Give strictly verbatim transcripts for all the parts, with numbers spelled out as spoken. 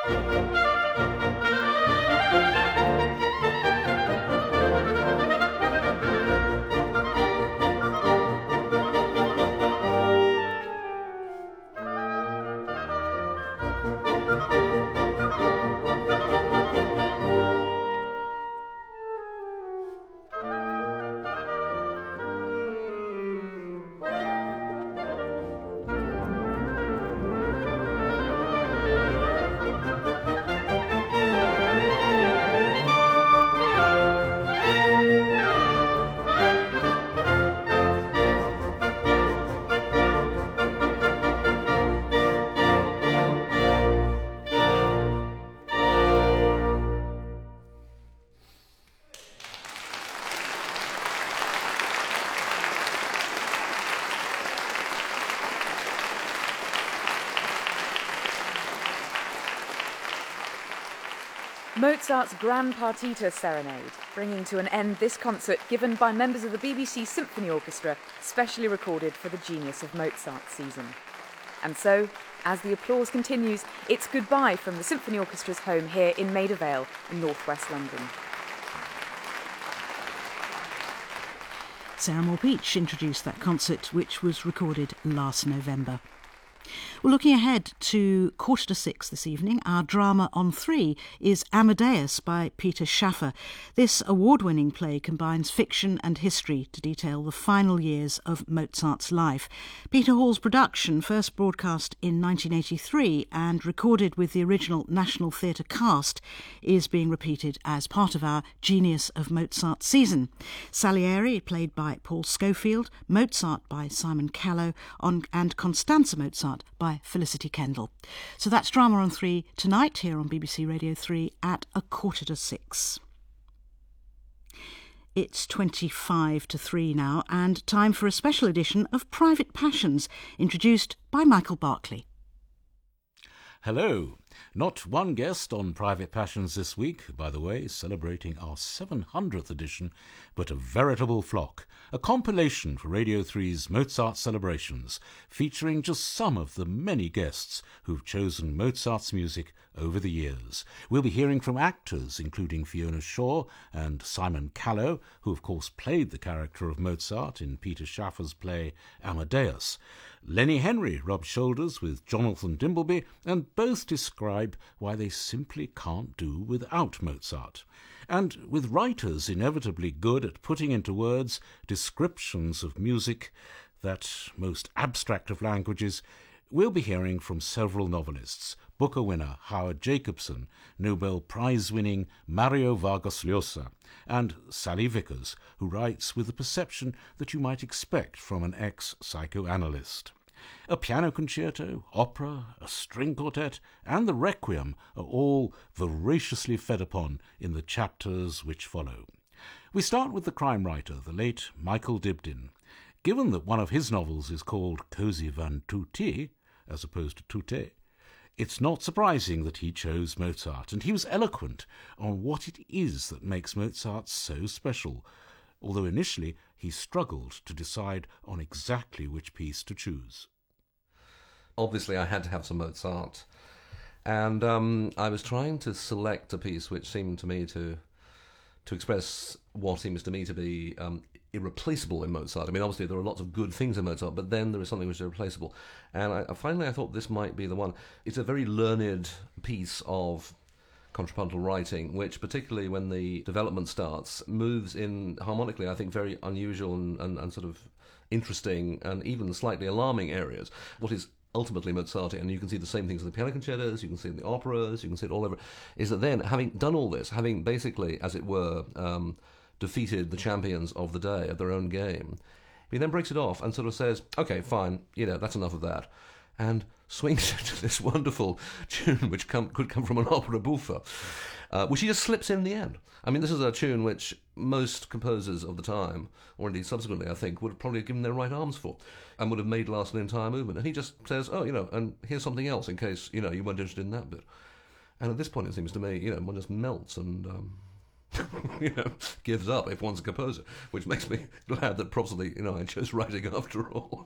Mozart's Grand Partita Serenade, bringing to an end this concert given by members of the B B C Symphony Orchestra, specially recorded for the Genius of Mozart season. And so, as the applause continues, it's goodbye from the Symphony Orchestra's home here in Maida Vale in northwest London. Sarah Moore-Peach introduced that concert, which was recorded last November. Well, looking ahead to quarter to six this evening, our drama on three is Amadeus by Peter Shaffer. This award-winning play combines fiction and history to detail the final years of Mozart's life. Peter Hall's production, first broadcast in nineteen eighty-three and recorded with the original National Theatre cast, is being repeated as part of our Genius of Mozart season. Salieri, played by Paul Schofield, Mozart by Simon Callow, on, and Constanza Mozart by Felicity Kendall. So that's Drama on three tonight here on B B C Radio three at a quarter to six. It's twenty-five to three now, and time for a special edition of Private Passions, introduced by Michael Barclay. Hello. Not one guest on Private Passions this week, by the way, celebrating our seven hundredth edition, but a veritable flock, a compilation for Radio three's Mozart celebrations, featuring just some of the many guests who've chosen Mozart's music over the years. We'll be hearing from actors, including Fiona Shaw and Simon Callow, who of course played the character of Mozart in Peter Shaffer's play Amadeus. Lenny Henry rubbed shoulders with Jonathan Dimbleby, and both describe why they simply can't do without Mozart. And with writers inevitably good at putting into words descriptions of music, that most abstract of languages, we'll be hearing from several novelists: Booker winner Howard Jacobson, Nobel Prize-winning Mario Vargas Llosa, and Sally Vickers, who writes with the perception that you might expect from an ex-psychoanalyst. A piano concerto, opera, a string quartet, and the Requiem are all voraciously fed upon in the chapters which follow. We start with the crime writer, the late Michael Dibdin. Given that one of his novels is called Così van tutti, as opposed to tutte, it's not surprising that he chose Mozart, and he was eloquent on what it is that makes Mozart so special, although initially he struggled to decide on exactly which piece to choose. Obviously, I had to have some Mozart, and um, I was trying to select a piece which seemed to me to to express what seems to me to be um, irreplaceable in Mozart. I mean, obviously there are lots of good things in Mozart, but then there is something which is irreplaceable. And I, finally I thought this might be the one. It's a very learned piece of contrapuntal writing, which, particularly when the development starts, moves in harmonically, I think, very unusual and, and, and sort of interesting and even slightly alarming areas. What is ultimately Mozartian, and you can see the same things in the piano concertos, you can see it in the operas, you can see it all over, is that then, having done all this, having basically, as it were, um, defeated the champions of the day at their own game, he then breaks it off and sort of says, okay, fine, you know, that's enough of that, and swings into this wonderful tune which come, could come from an opera buffa, uh, which he just slips in the end. I mean, this is a tune which most composers of the time, or indeed subsequently, I think, would have probably given their right arms for, and would have made last an entire movement. And he just says, oh, you know, and here's something else in case, you know, you weren't interested in that bit. And at this point, it seems to me, you know, one just melts and, um, you know, gives up if one's a composer, which makes me glad that probably, you know, I chose writing after all.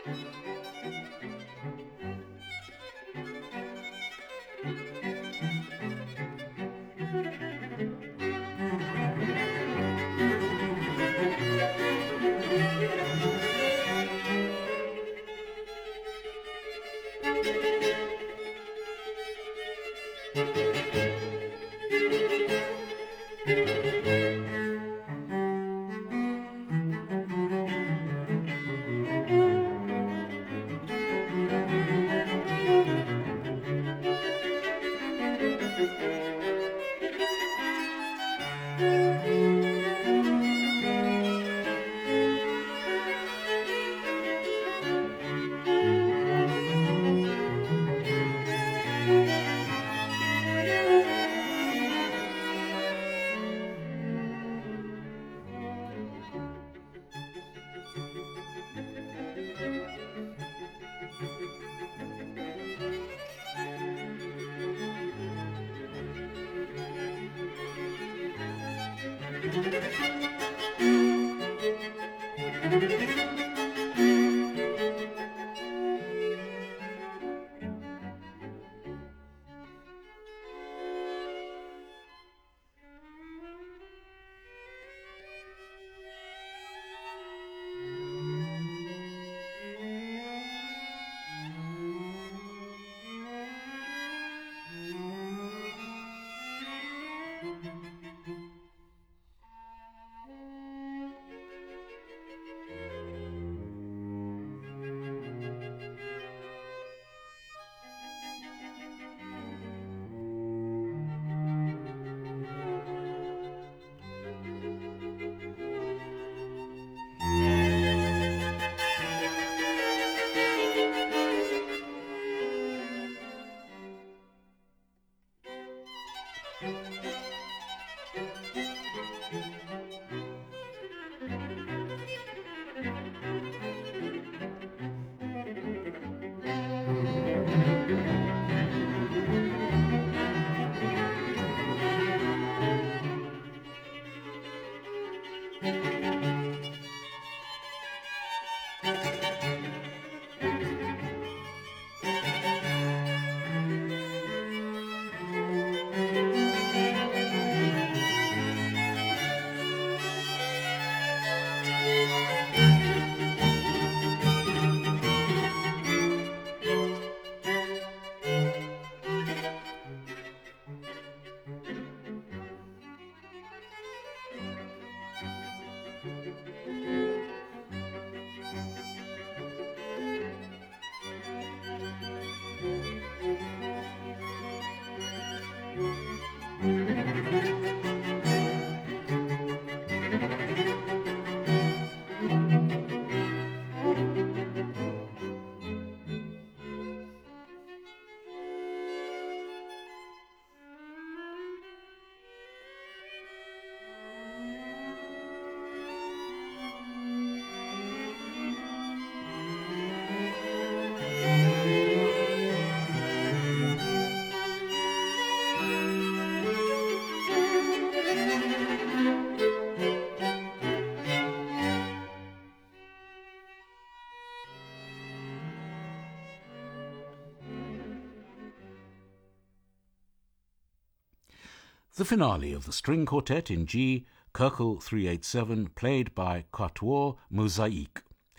The finale of the string quartet in G, Köchel three eighty-seven, played by Quatuor Mosaïque.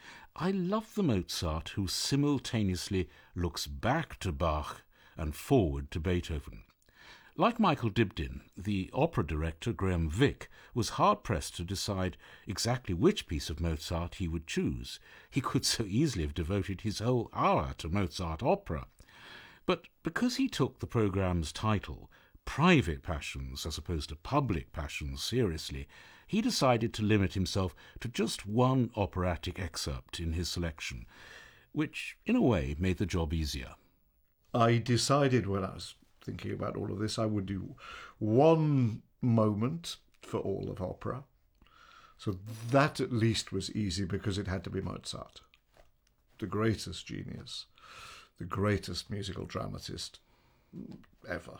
I love the Mozart who simultaneously looks back to Bach and forward to Beethoven. Like Michael Dibdin, the opera director Graham Vick was hard-pressed to decide exactly which piece of Mozart he would choose. He could so easily have devoted his whole hour to Mozart opera. But because he took the programme's title, Private Passions as opposed to Public Passions, seriously, he decided to limit himself to just one operatic excerpt in his selection, which, in a way, made the job easier. I decided when I was thinking about all of this, I would do one moment for all of opera. So that at least was easy because it had to be Mozart, the greatest genius, the greatest musical dramatist ever.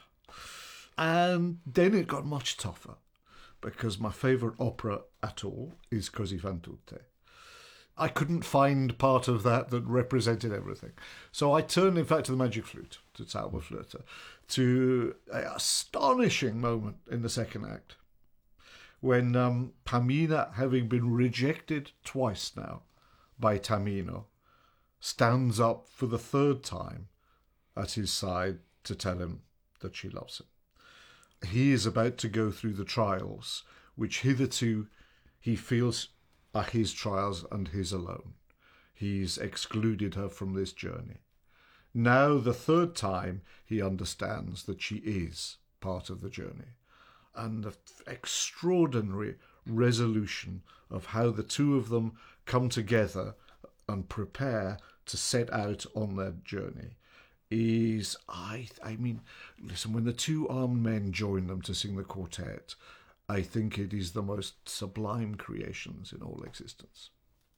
And then it got much tougher because my favourite opera at all is Così fan tutte. I couldn't find part of that that represented everything. So I turned, in fact, to the Magic Flute, to Zauberflöte, to an astonishing moment in the second act when um, Pamina, having been rejected twice now by Tamino, stands up for the third time at his side to tell him that she loves him. He is about to go through the trials, which hitherto he feels are his trials and his alone. He's excluded her from this journey. Now, the third time, he understands that she is part of the journey. And the extraordinary resolution of how the two of them come together and prepare to set out on their journey is, I I mean, listen, when the two armed men join them to sing the quartet, I think it is the most sublime creations in all existence.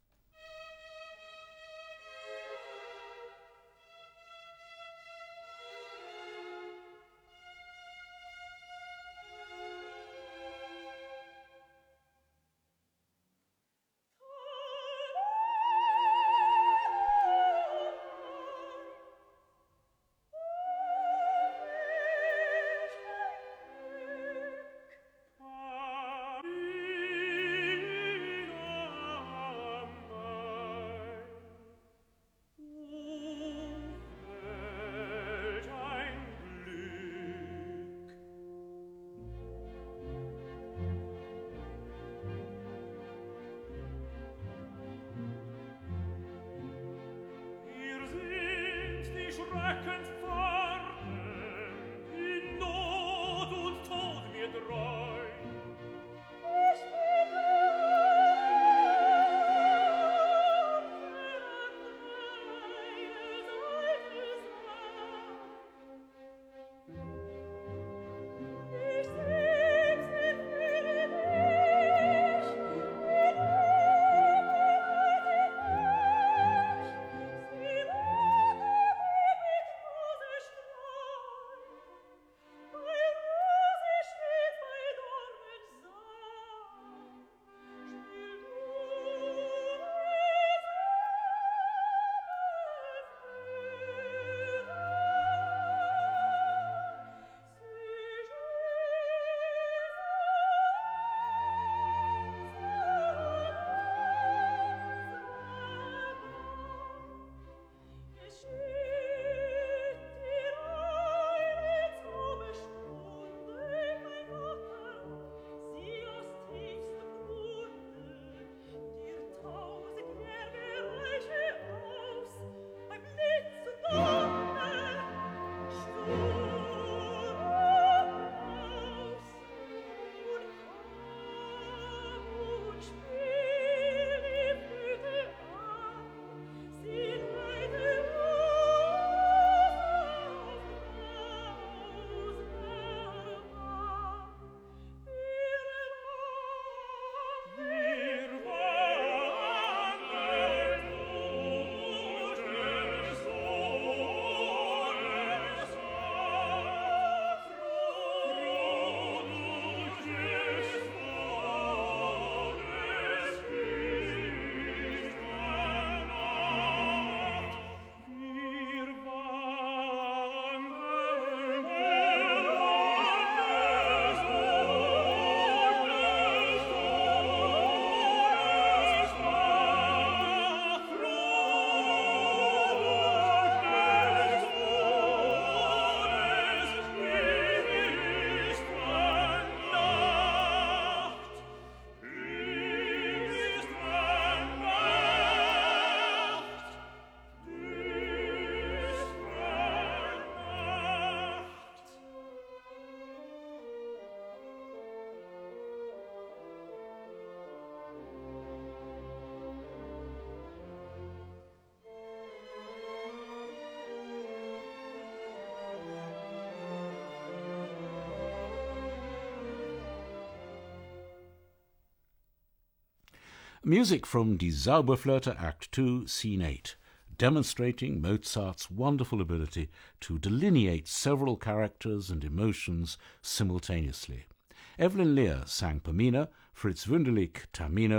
Music from Die Zauberflöte Act two, Scene eight, demonstrating Mozart's wonderful ability to delineate several characters and emotions simultaneously. Evelyn Lear sang Pamina, Fritz Wunderlich Tamino,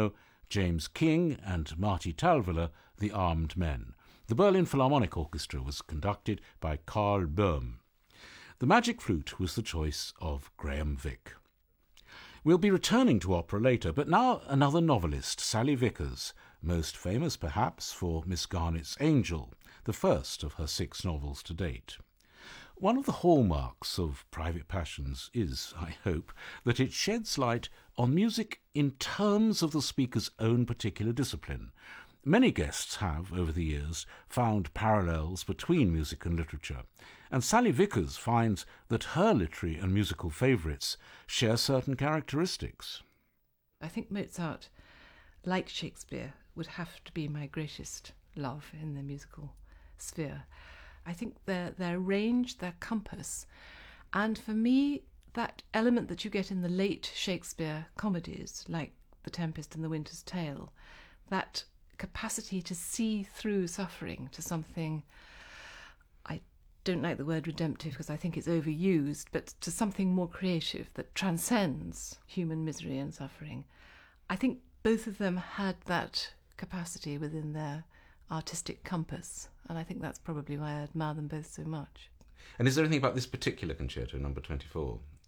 James King and Marty Talviller, the Armed Men. The Berlin Philharmonic Orchestra was conducted by Karl Böhm. The Magic Flute was the choice of Graham Vick. We'll be returning to opera later, but now another novelist, Sally Vickers, most famous perhaps for Miss Garnett's Angel, the first of her six novels to date. One of the hallmarks of Private Passions is, I hope, that it sheds light on music in terms of the speaker's own particular discipline. Many guests have, over the years, found parallels between music and literature, and Sally Vickers finds that her literary and musical favourites share certain characteristics. I think Mozart, like Shakespeare, would have to be my greatest love in the musical sphere. I think their their range, their compass, and for me, that element that you get in the late Shakespeare comedies, like The Tempest and The Winter's Tale, that capacity to see through suffering to something, I don't like the word redemptive because I think it's overused, but to something more creative that transcends human misery and suffering. I think both of them had that capacity within their artistic compass, and I think that's probably why I admire them both so much. And is there anything about this particular concerto, number twenty-four?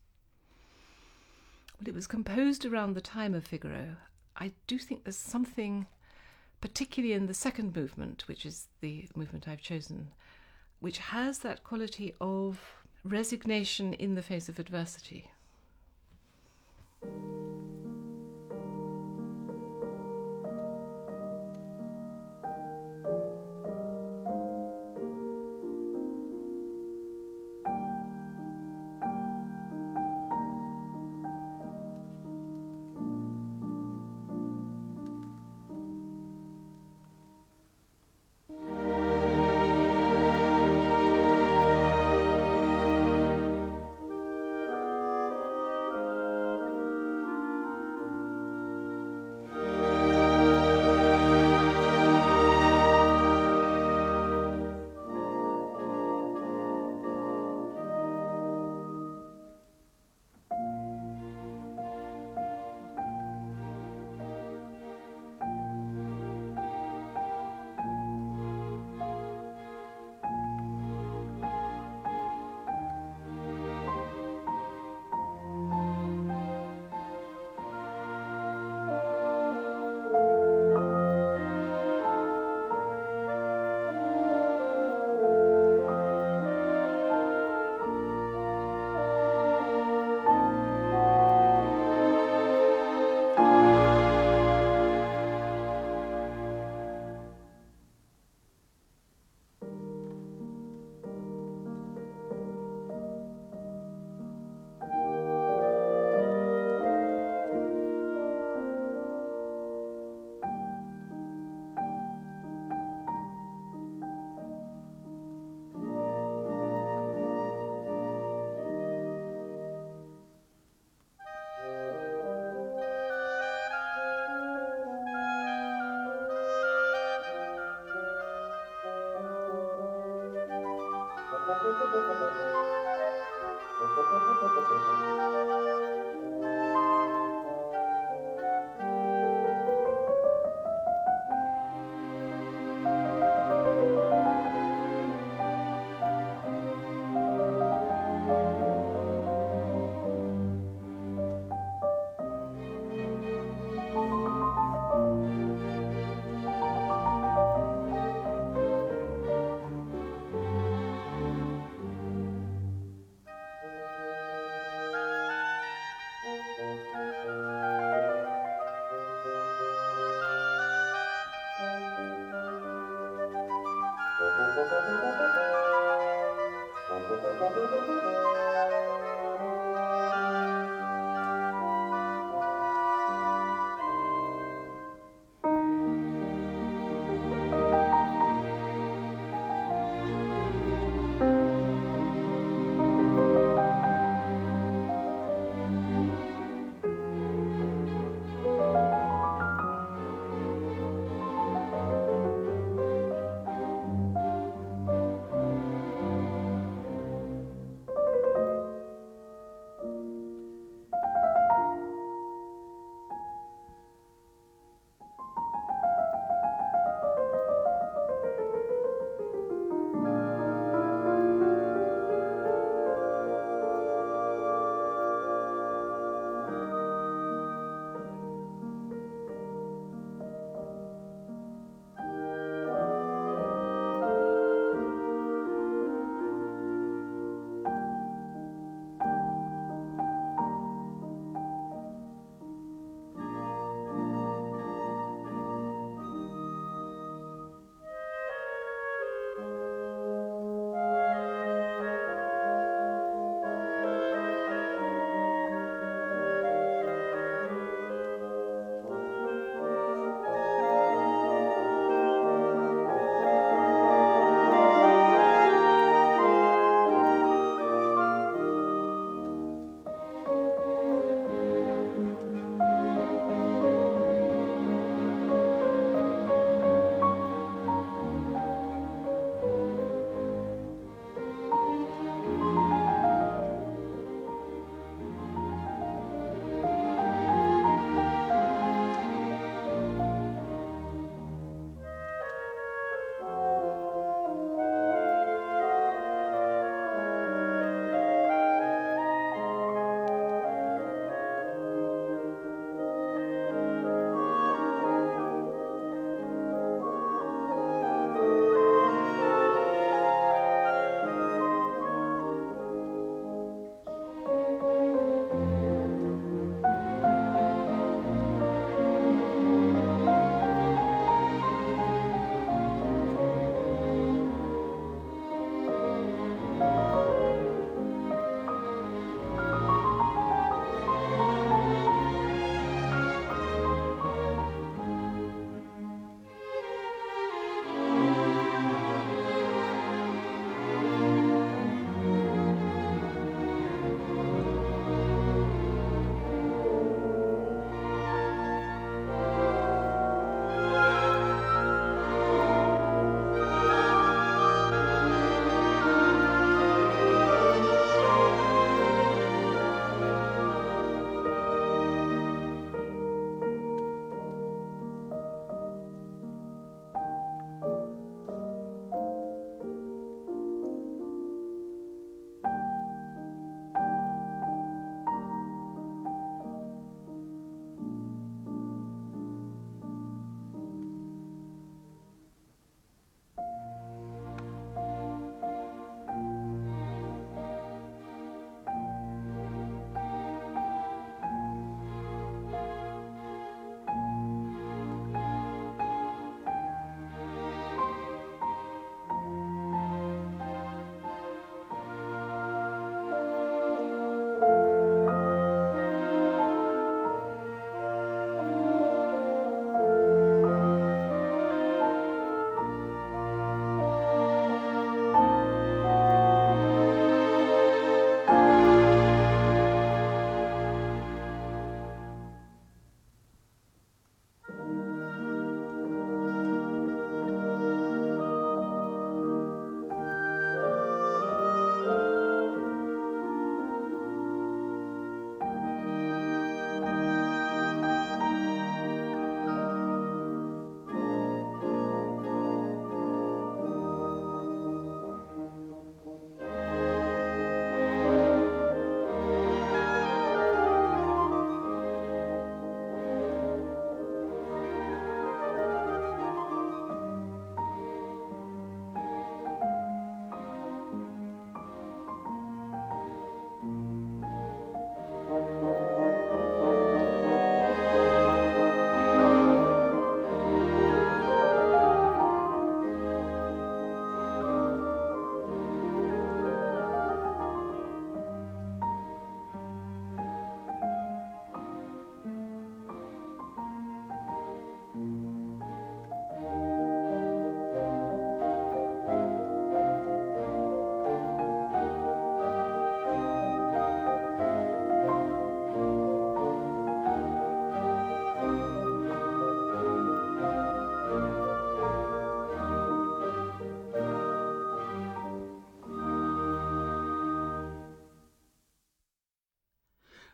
Well, it was composed around the time of Figaro. I do think there's something, particularly in the second movement, which is the movement I've chosen, which has that quality of resignation in the face of adversity.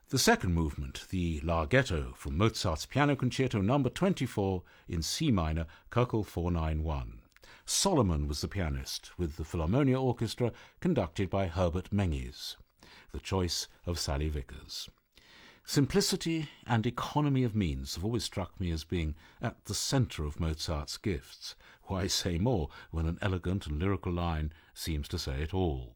The second movement, the Larghetto from Mozart's Piano Concerto number twenty-four in C minor, Köchel four ninety-one. Solomon was the pianist, with the Philharmonia Orchestra conducted by Herbert Menges. The choice of Sally Vickers. Simplicity and economy of means have always struck me as being at the centre of Mozart's gifts. Why say more when an elegant and lyrical line seems to say it all?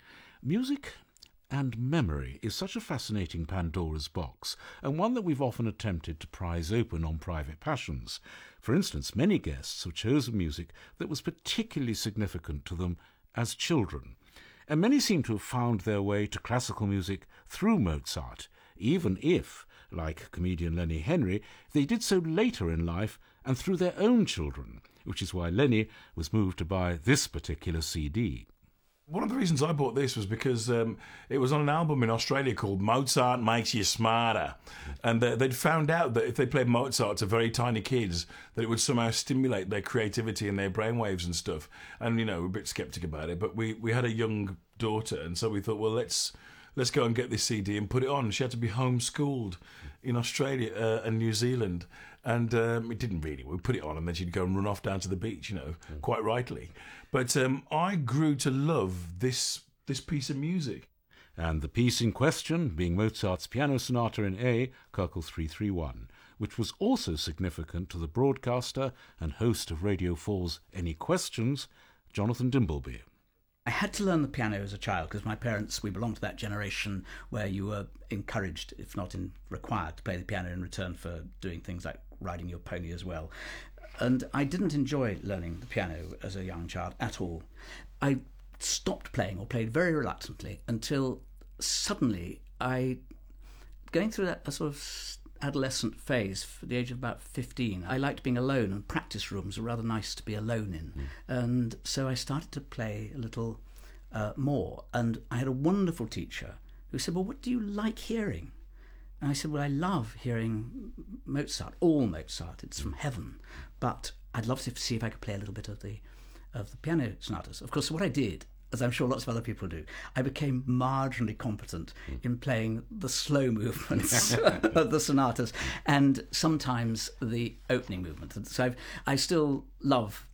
Music and memory is such a fascinating Pandora's box, and one that we've often attempted to prise open on Private Passions. For instance, many guests have chosen music that was particularly significant to them as children, and many seem to have found their way to classical music through Mozart, even if, like comedian Lenny Henry, they did so later in life and through their own children, which is why Lenny was moved to buy this particular C D. One of the reasons I bought this was because um, it was on an album in Australia called Mozart Makes You Smarter. And uh, they'd found out that if they played Mozart to very tiny kids, that it would somehow stimulate their creativity and their brainwaves and stuff. And, you know, we're a bit sceptic about it, but we, we had a young daughter, and so we thought, well, let's let's go and get this C D and put it on. She had to be homeschooled in Australia uh, and New Zealand. And um, it didn't really. We put it on and then she'd go and run off down to the beach, you know, mm. quite rightly. But um, I grew to love this this piece of music. And the piece in question being Mozart's Piano Sonata in A, Köchel three thirty-one, which was also significant to the broadcaster and host of Radio four's Any Questions, Jonathan Dimbleby. I had to learn the piano as a child because my parents, we belonged to that generation where you were encouraged, if not in, required, to play the piano in return for doing things like riding your pony as well. And I didn't enjoy learning the piano as a young child at all. I stopped playing or played very reluctantly until suddenly I, going through that a sort of adolescent phase, for the age of about fifteen, I liked being alone, and practice rooms were rather nice to be alone in. Mm. And so I started to play a little uh, more. And I had a wonderful teacher who said, well, what do you like hearing? And I said, well, I love hearing Mozart, all Mozart, it's from heaven. But I'd love to see if I could play a little bit of the of the piano sonatas. Of course, what I did, as I'm sure lots of other people do, I became marginally competent mm. in playing the slow movements of the sonatas and sometimes the opening movement. So I've, I still love,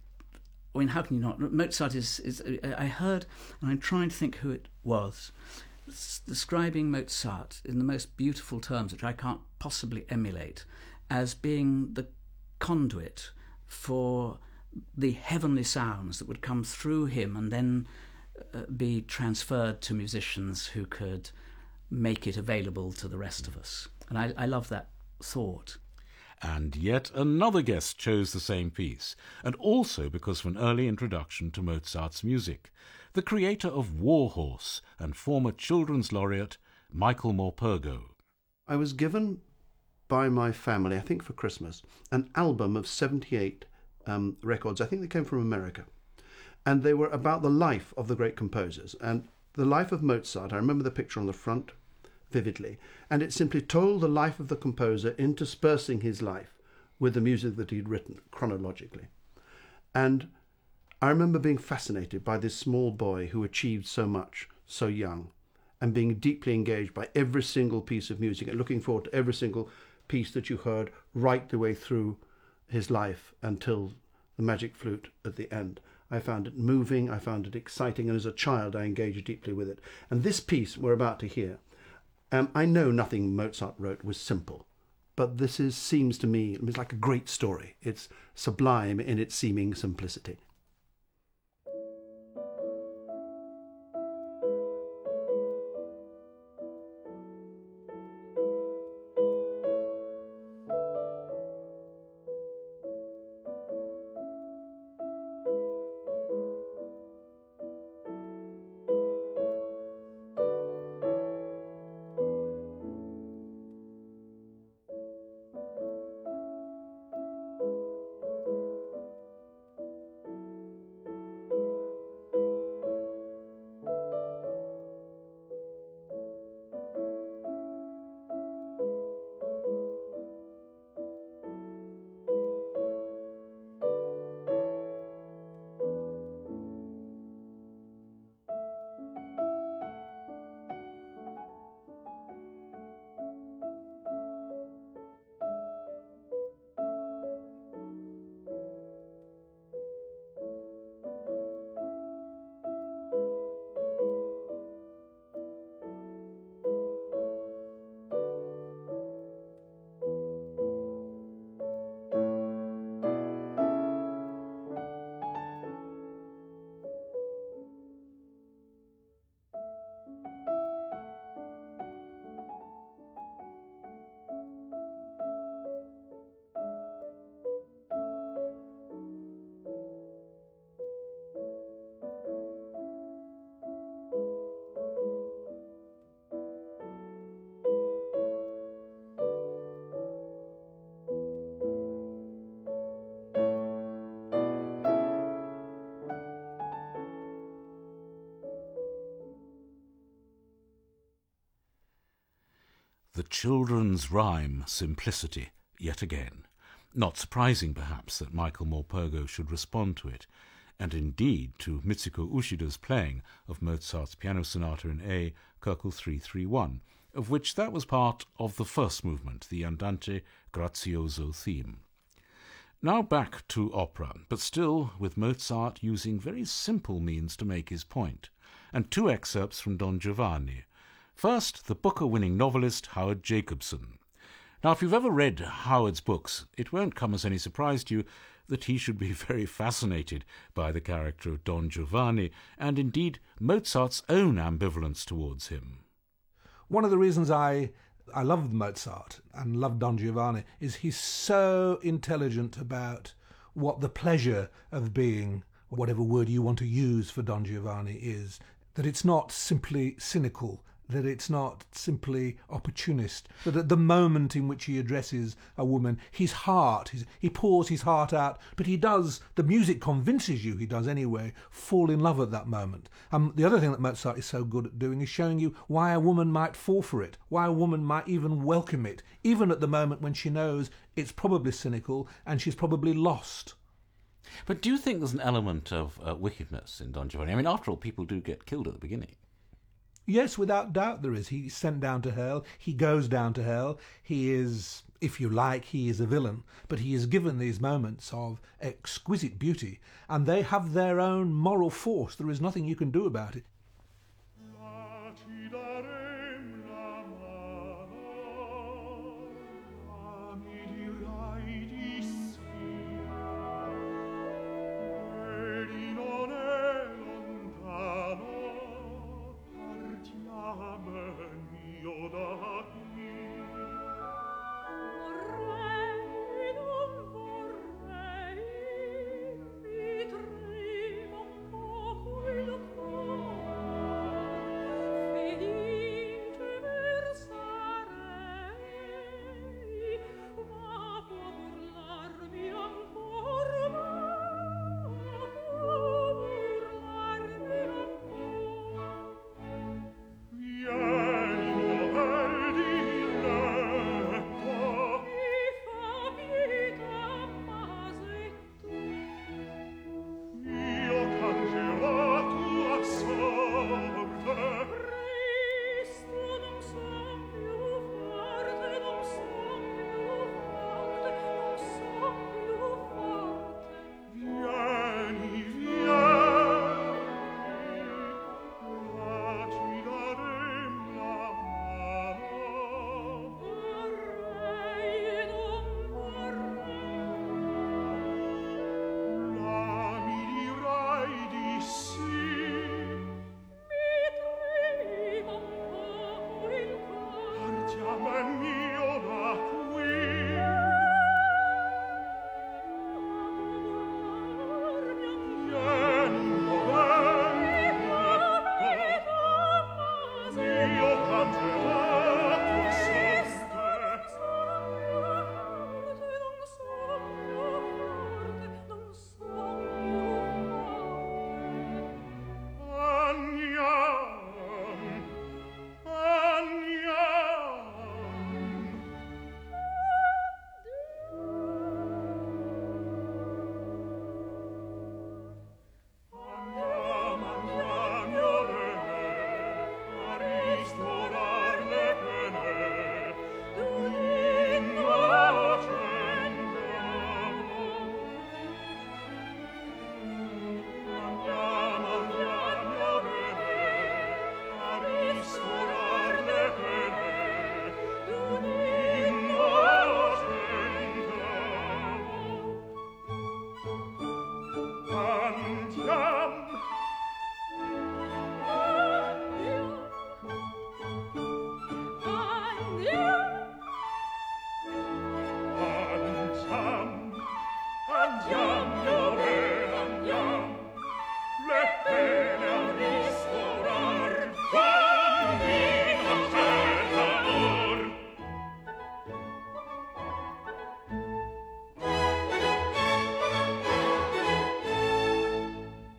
I mean, how can you not? Mozart is, is, I heard, and I'm trying to think who it was, describing Mozart in the most beautiful terms, which I can't possibly emulate, as being the conduit for the heavenly sounds that would come through him and then uh, be transferred to musicians who could make it available to the rest of us. And I, I love that thought. And yet another guest chose the same piece, and also because of an early introduction to Mozart's music. The creator of War Horse and former Children's Laureate, Michael Morpurgo. I was given by my family, I think for Christmas, an album of seventy-eight um, records. I think they came from America. And they were about the life of the great composers. And the life of Mozart, I remember the picture on the front vividly, and it simply told the life of the composer interspersing his life with the music that he'd written chronologically. And I remember being fascinated by this small boy who achieved so much so young, and being deeply engaged by every single piece of music and looking forward to every single piece that you heard right the way through his life until the magic flute at the end. I found it moving, I found it exciting, and as a child I engaged deeply with it. And this piece we're about to hear, um, I know nothing Mozart wrote was simple, but this is seems to me, it's like a great story. It's sublime in its seeming simplicity. the children's rhyme simplicity yet again. Not surprising, perhaps, that Michael Morpurgo should respond to it, and indeed to Mitsuko Ushida's playing of Mozart's Piano Sonata in A, Köchel three thirty-one, of which that was part of the first movement, the Andante Grazioso theme. Now back to opera, but still with Mozart using very simple means to make his point, and two excerpts from Don Giovanni. First, the Booker-winning novelist Howard Jacobson. Now, if you've ever read Howard's books, it won't come as any surprise to you that he should be very fascinated by the character of Don Giovanni, and indeed Mozart's own ambivalence towards him. One of the reasons I I love Mozart and love Don Giovanni is he's so intelligent about what the pleasure of being, whatever word you want to use for Don Giovanni is, that it's not simply cynical, that it's not simply opportunist, that at the moment in which he addresses a woman, his heart, his, he pours his heart out, but he does, the music convinces you he does anyway, fall in love at that moment. Um, the other thing that Mozart is so good at doing is showing you why a woman might fall for it, why a woman might even welcome it, even at the moment when she knows it's probably cynical and she's probably lost. But do you think there's an element of uh, wickedness in Don Giovanni? I mean, after all, people do get killed at the beginning. Yes, without doubt there is. He's sent down to hell. He goes down to hell. He is, if you like, he is a villain. But he is given these moments of exquisite beauty, and they have their own moral force. There is nothing you can do about it.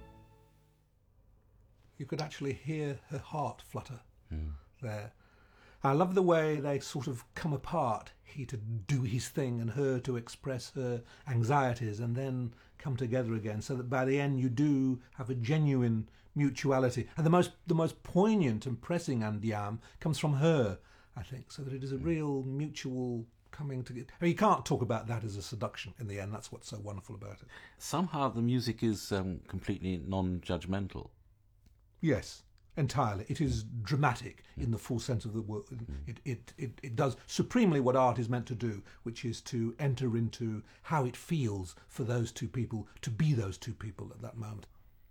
You could actually hear her heart flutter mm. there. I love the way they sort of come apart, he to do his thing and her to express her anxieties, and then come together again, so that by the end you do have a genuine mutuality. And the most the most poignant and pressing andiam comes from her, I think, so that it is a real mutual coming together. I mean, you can't talk about that as a seduction in the end. That's what's so wonderful about it. Somehow the music is um, completely non-judgmental. Yes, entirely. It is dramatic in the full sense of the word. It, it, it, it does supremely what art is meant to do, which is to enter into how it feels for those two people to be those two people at that moment.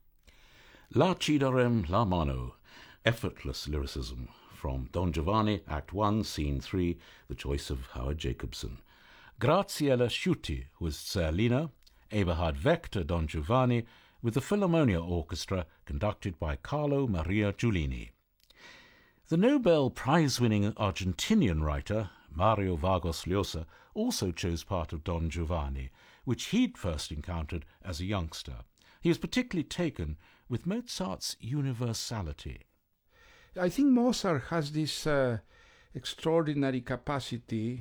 La ci darem la mano, effortless lyricism, from Don Giovanni, Act one, Scene three, the choice of Howard Jacobson. Graziella Sciuti was Zerlina, Eberhard Wechter Don Giovanni, with the Philharmonia Orchestra conducted by Carlo Maria Giulini. The Nobel Prize-winning Argentinian writer Mario Vargas Llosa also chose part of Don Giovanni, which he'd first encountered as a youngster. He was particularly taken with Mozart's universality. I think Mozart has this uh, extraordinary capacity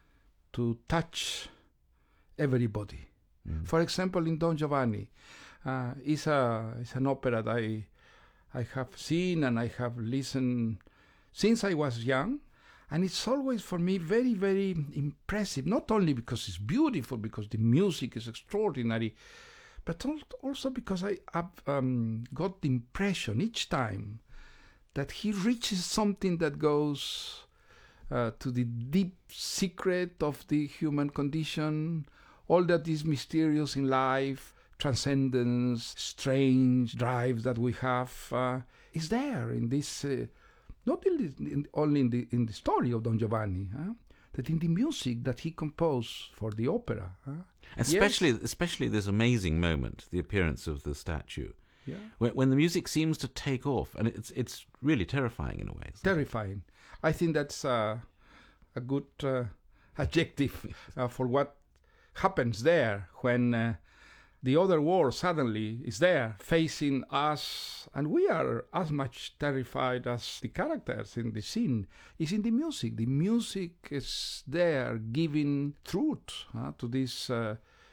to touch everybody. Mm. For example, in Don Giovanni, uh, it's, a, it's an opera that I, I have seen and I have listened since I was young. And it's always, for me, very, very impressive, not only because it's beautiful, because the music is extraordinary, but also because I have um, got the impression each time that he reaches something that goes uh, to the deep secret of the human condition, all that is mysterious in life, transcendence, strange drives that we have, uh, is there in this, uh, not in the, in, only in the, in the story of Don Giovanni, huh? That in the music that he composed for the opera. Huh? Especially, yes. especially this amazing moment, the appearance of the statue. Yeah. When, when the music seems to take off, and it's it's really terrifying in a way. Terrifying. I think that's uh, a good uh, adjective uh, for what happens there when uh, the other world suddenly is there facing us, and we are as much terrified as the characters in the scene. Is in the music. The music is there giving truth uh, to this uh,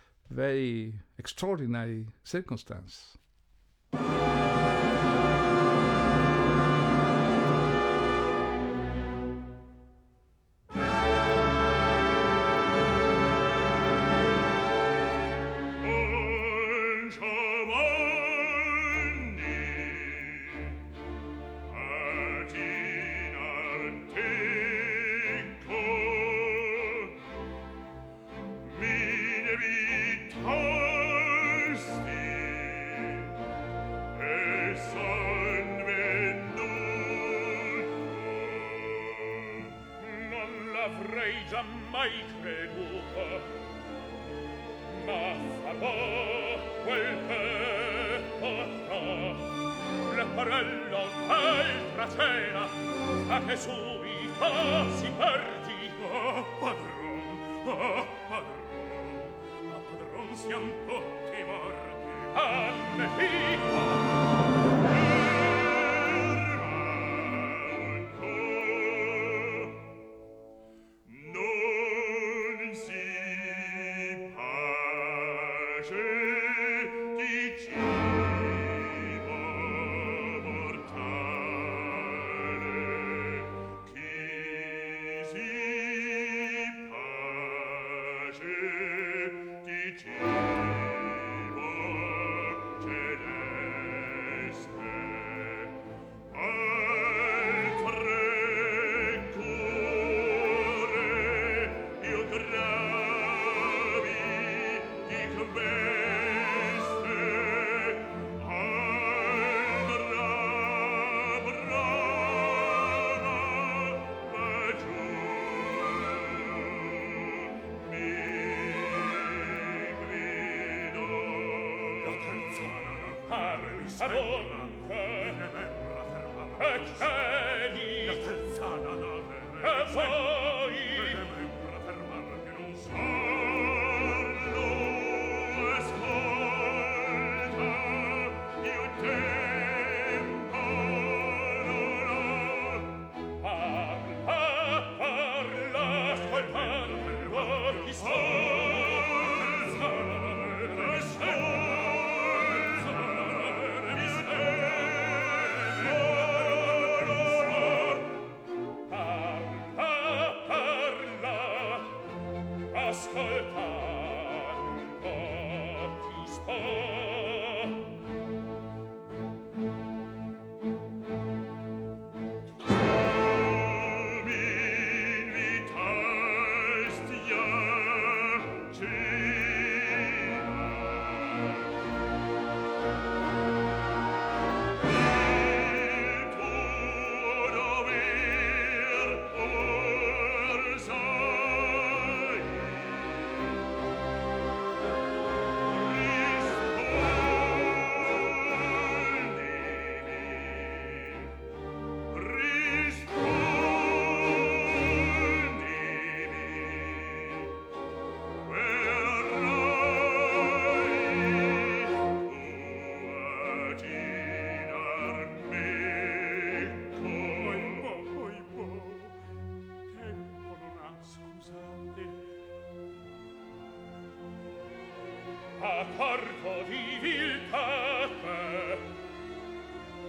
very extraordinary circumstance. Ah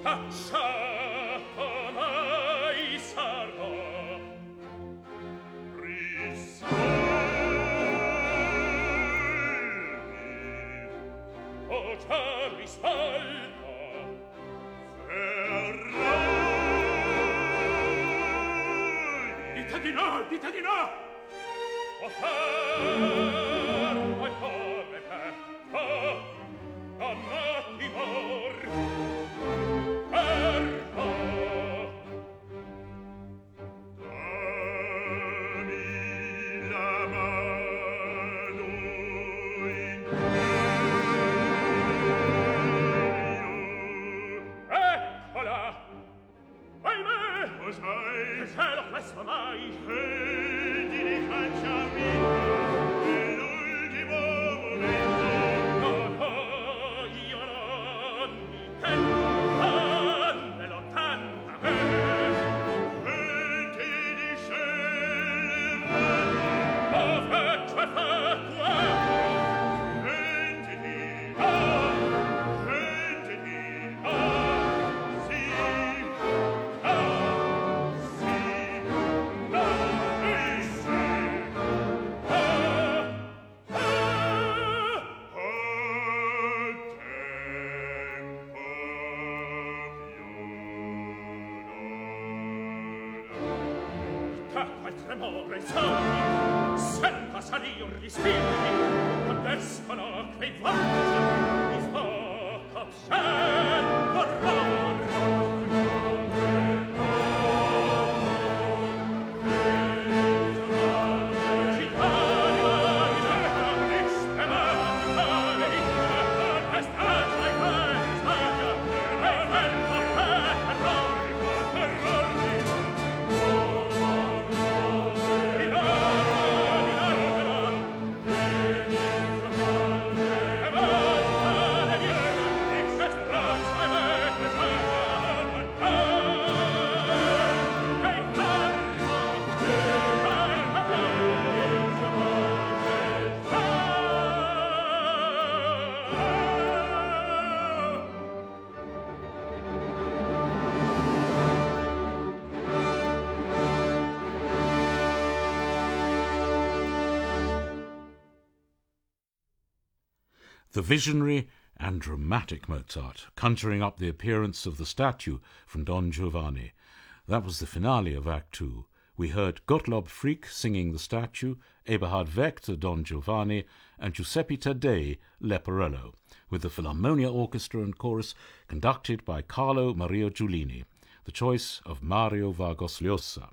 The visionary and dramatic Mozart, conjuring up the appearance of the statue from Don Giovanni. That was the finale of Act Two. We heard Gottlob Fricke singing the statue, Eberhard Wecht, Don Giovanni, and Giuseppe Taddei, Leporello, with the Philharmonia Orchestra and Chorus conducted by Carlo Maria Giulini, the choice of Mario Vargas Llosa.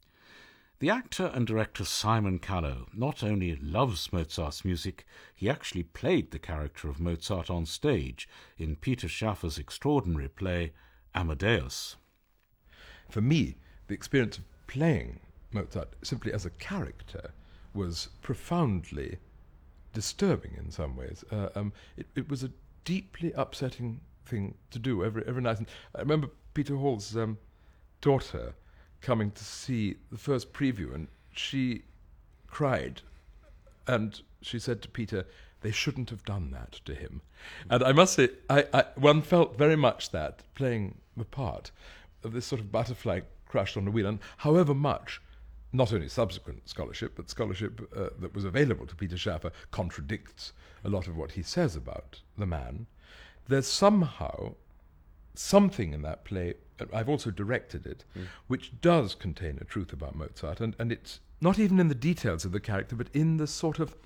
The actor and director Simon Callow not only loves Mozart's music, he actually played the character of Mozart on stage in Peter Schaffer's extraordinary play Amadeus. For me, the experience of playing Mozart simply as a character was profoundly disturbing in some ways. Uh, um, it, it was a deeply upsetting thing to do every every night. And I remember Peter Hall's um, daughter coming to see the first preview, and she cried, and she said to Peter, they shouldn't have done that to him. And I must say, I, I one felt very much that, playing the part of this sort of butterfly crushed on a wheel, and however much, not only subsequent scholarship, but scholarship uh, that was available to Peter Schaffer contradicts a lot of what he says about the man, there's somehow something in that play, I've also directed it, mm. which does contain a truth about Mozart, and, and it's not even in the details of the character, but in the sort of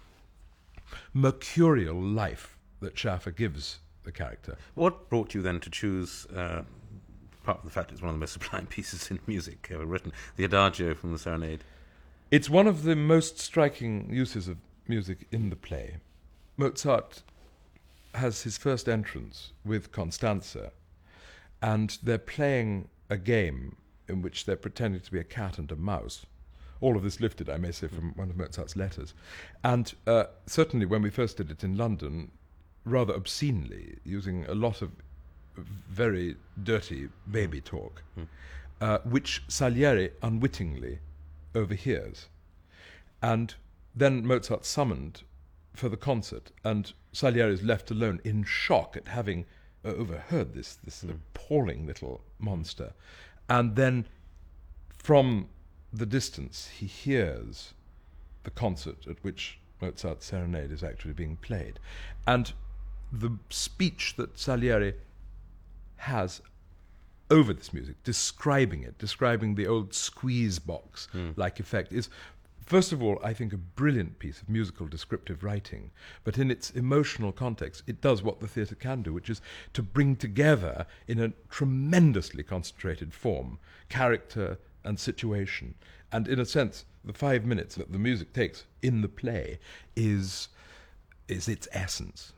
mercurial life that Schaffer gives the character. What brought you then to choose, uh, apart from the fact it's one of the most sublime pieces in music ever written, the Adagio from the Serenade? It's one of the most striking uses of music in the play. Mozart has his first entrance with Constanza, and they're playing a game in which they're pretending to be a cat and a mouse. All of this lifted, I may say, from one of Mozart's letters. And uh, certainly when we first did it in London, rather obscenely, using a lot of very dirty baby talk, mm. uh, which Salieri unwittingly overhears. And then Mozart's summoned for the concert, and Salieri is left alone in shock at having overheard this, this appalling little monster. And then from the distance, he hears the concert at which Mozart's Serenade is actually being played. And the speech that Salieri has over this music, describing it, describing the old squeeze box-like mm. effect, is, first of all, I think, a brilliant piece of musical descriptive writing. But in its emotional context, it does what the theatre can do, which is to bring together, in a tremendously concentrated form, character and situation. And in a sense, the five minutes that the music takes in the play is, is its essence.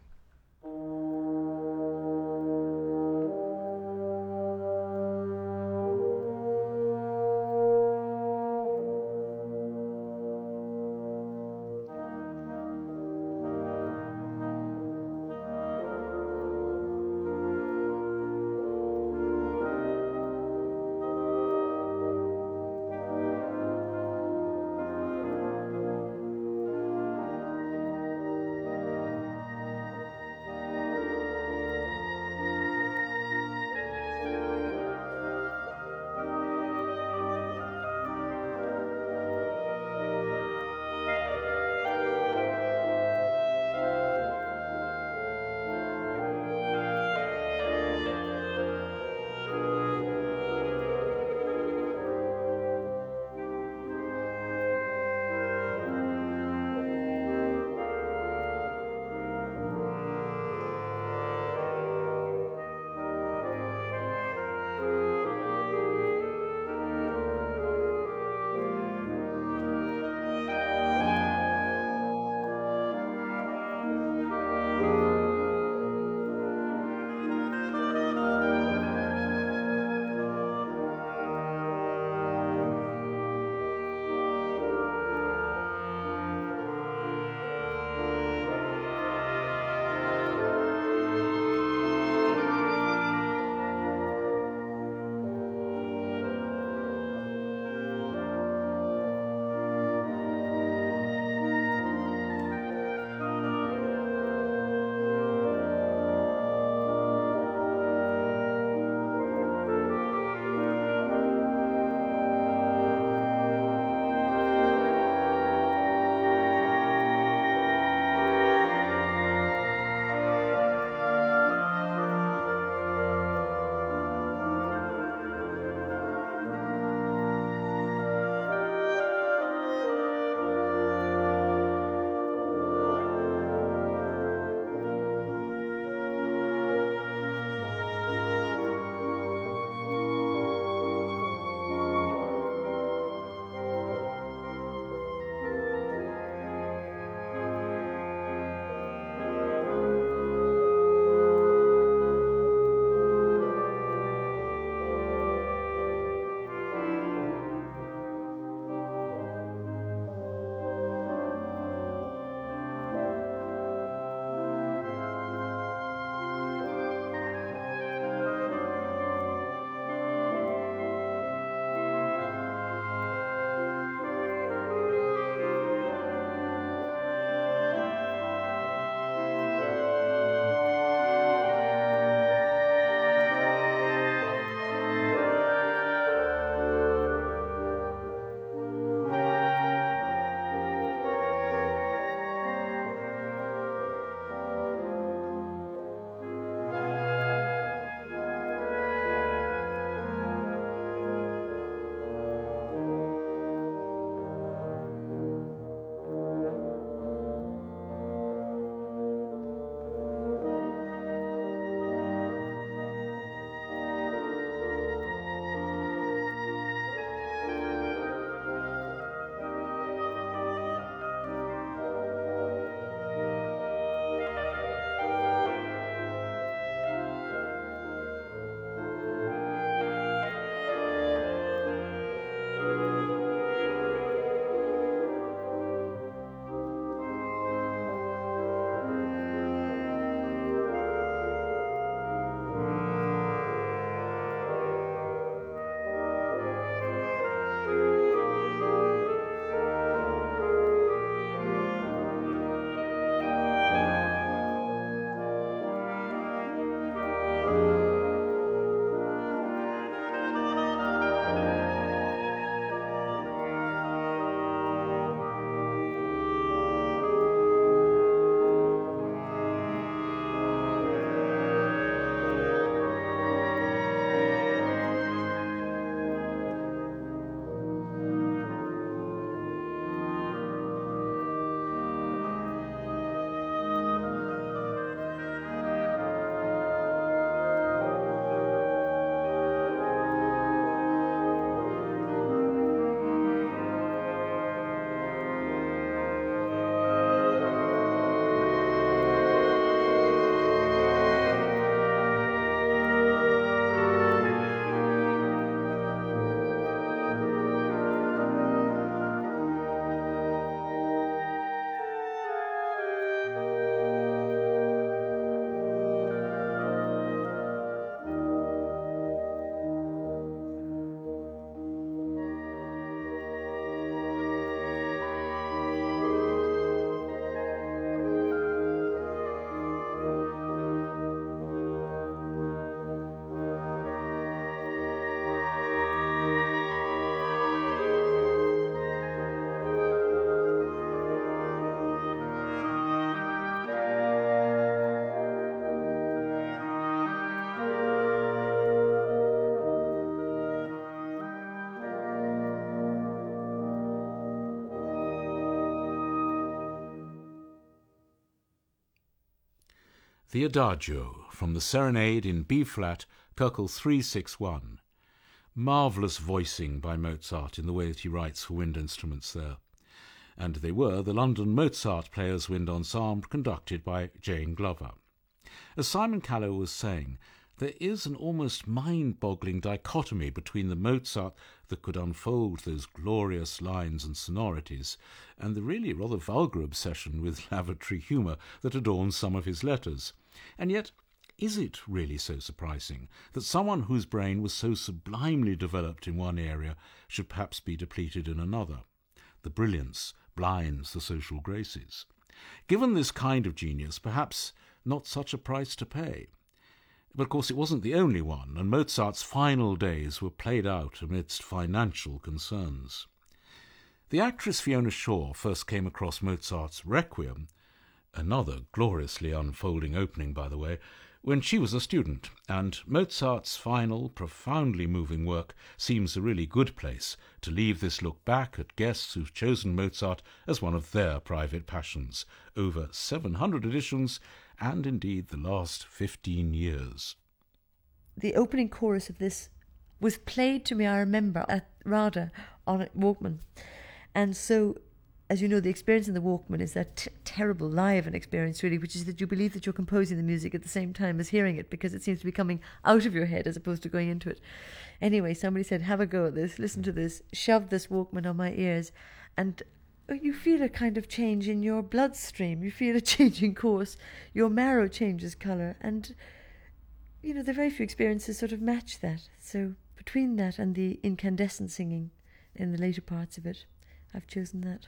The Adagio from the Serenade in B-flat, Köchel three sixty-one. Marvellous voicing by Mozart in the way that he writes for wind instruments there. And they were the London Mozart Players Wind Ensemble, conducted by Jane Glover. As Simon Callow was saying, there is an almost mind-boggling dichotomy between the Mozart that could unfold those glorious lines and sonorities and the really rather vulgar obsession with lavatory humour that adorns some of his letters. And yet, is it really so surprising that someone whose brain was so sublimely developed in one area should perhaps be depleted in another? The brilliance blinds the social graces. Given this kind of genius, perhaps not such a price to pay. But of course it wasn't the only one, and Mozart's final days were played out amidst financial concerns. The actress Fiona Shaw first came across Mozart's Requiem, another gloriously unfolding opening, by the way, when she was a student, and Mozart's final, profoundly moving work seems a really good place to leave this look back at guests who've chosen Mozart as one of their private passions, over seven hundred editions, and indeed the last fifteen years. The opening chorus of this was played to me, I remember, at RADA on a Walkman. And so, as you know, the experience in the Walkman is that t- terrible live an experience, really, which is that you believe that you're composing the music at the same time as hearing it, because it seems to be coming out of your head as opposed to going into it. Anyway, somebody said, have a go at this, listen to this, shove this Walkman on my ears, and you feel a kind of change in your bloodstream. You feel a change in course. Your marrow changes colour. And, you know, the very few experiences sort of match that. So between that and the incandescent singing in the later parts of it, I've chosen that.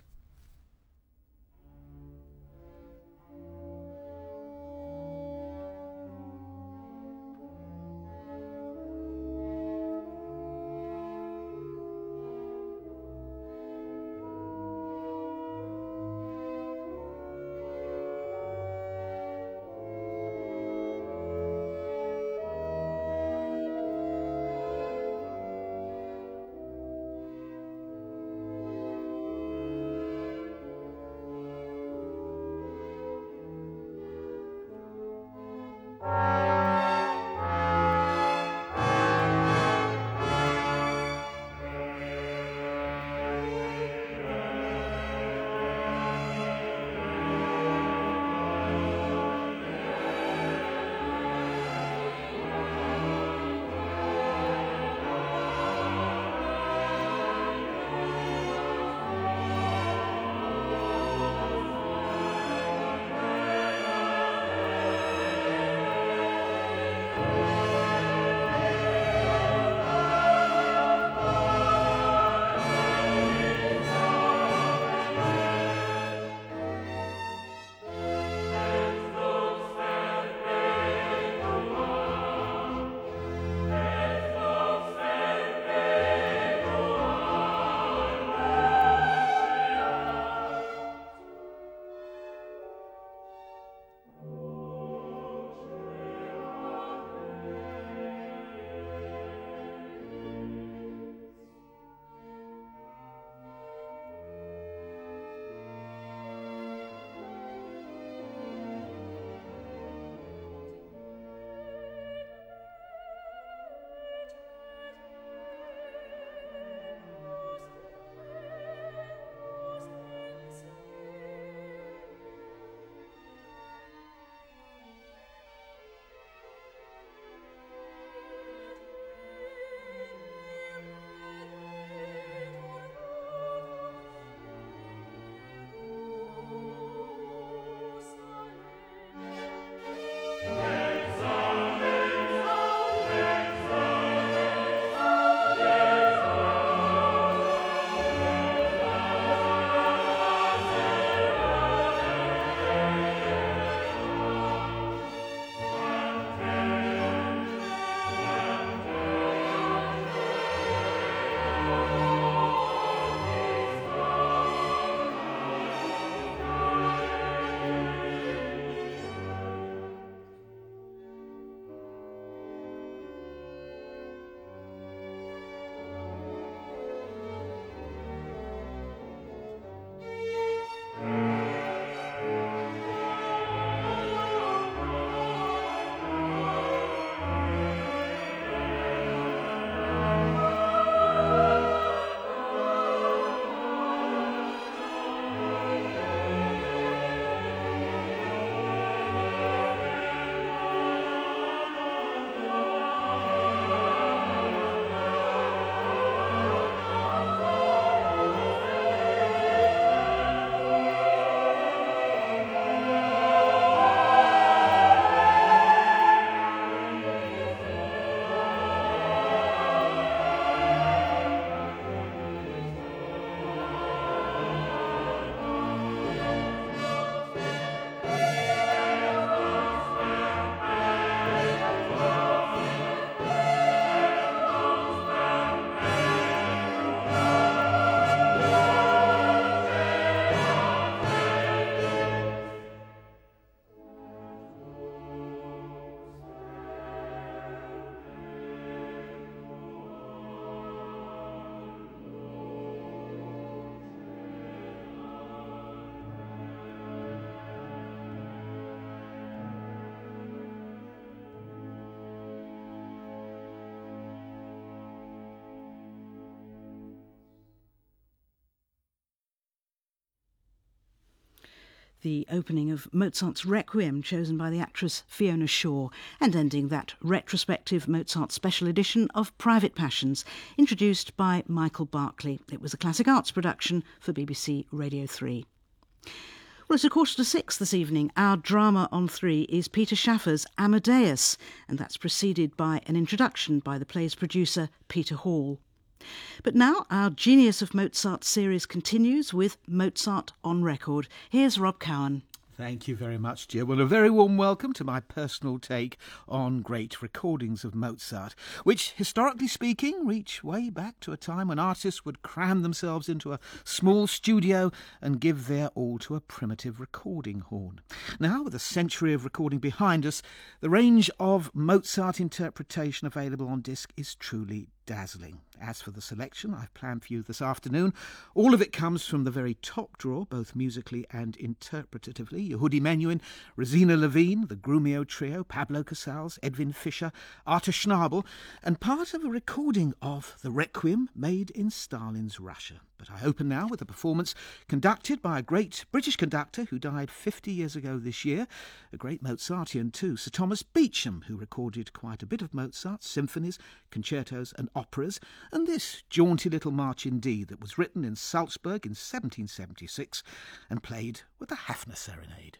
the opening of Mozart's Requiem, chosen by the actress Fiona Shaw, and ending that retrospective Mozart special edition of Private Passions, introduced by Michael Barclay. It was a Classic Arts production for B B C Radio three. Well, it's a quarter to six this evening. Our drama on three is Peter Shaffer's Amadeus, and that's preceded by an introduction by the play's producer, Peter Hall. But now our Genius of Mozart series continues with Mozart on Record. Here's Rob Cowan. Thank you very much, dear. Well, a very warm welcome to my personal take on great recordings of Mozart, which, historically speaking, reach way back to a time when artists would cram themselves into a small studio and give their all to a primitive recording horn. Now, with a century of recording behind us, the range of Mozart interpretation available on disc is truly dazzling. As for the selection I've planned for you this afternoon, all of it comes from the very top drawer, both musically and interpretatively. Yehudi Menuhin, Rosina Levine, the Grumio Trio, Pablo Casals, Edwin Fischer, Artur Schnabel, and part of a recording of the Requiem made in Stalin's Russia. But I open now with a performance conducted by a great British conductor who died fifty years ago this year, a great Mozartian too, Sir Thomas Beecham, who recorded quite a bit of Mozart, symphonies, concertos and operas, and this jaunty little march in D that was written in Salzburg in seventeen seventy-six and played with the Hafner Serenade.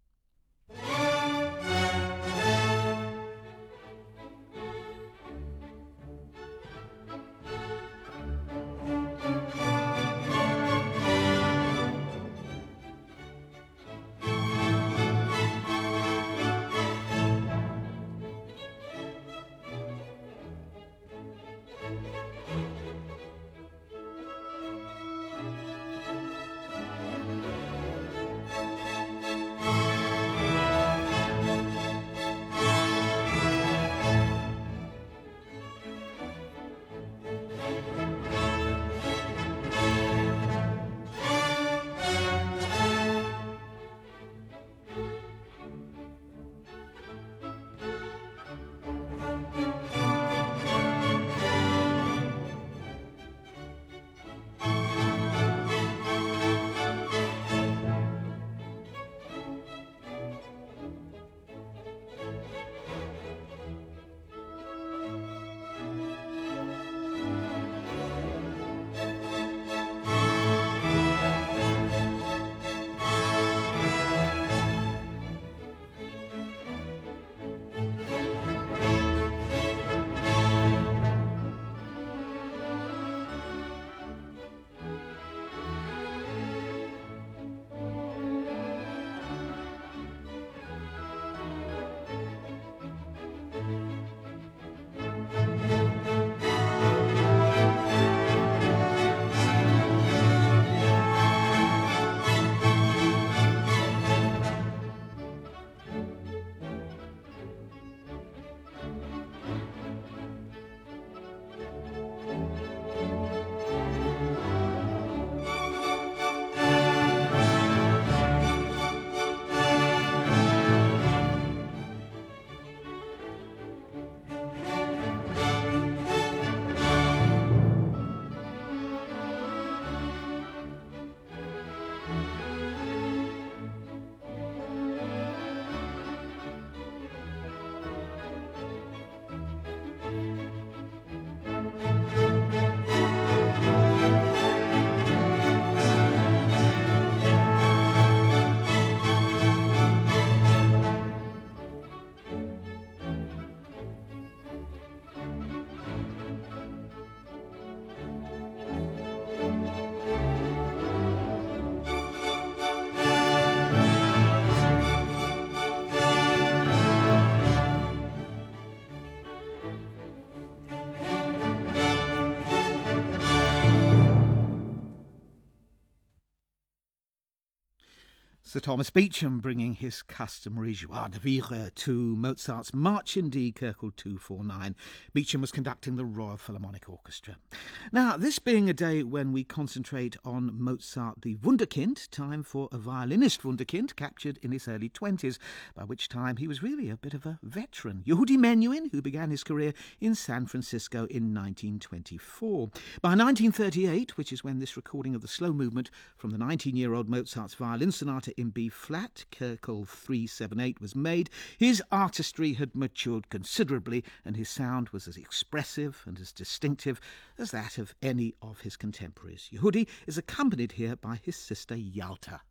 Sir Thomas Beecham bringing his customary joie de vivre to Mozart's March in D, Köchel two forty-nine. Beecham was conducting the Royal Philharmonic Orchestra. Now, this being a day when we concentrate on Mozart the Wunderkind, time for a violinist Wunderkind captured in his early twenties, by which time he was really a bit of a veteran. Yehudi Menuhin, who began his career in San Francisco in nineteen twenty-four. By nineteen thirty-eight, which is when this recording of the slow movement from the nineteen-year-old Mozart's violin sonata in in B flat, Kirkle three seventy-eight, was made, his artistry had matured considerably, and his sound was as expressive and as distinctive as that of any of his contemporaries. Yehudi is accompanied here by his sister Yalta.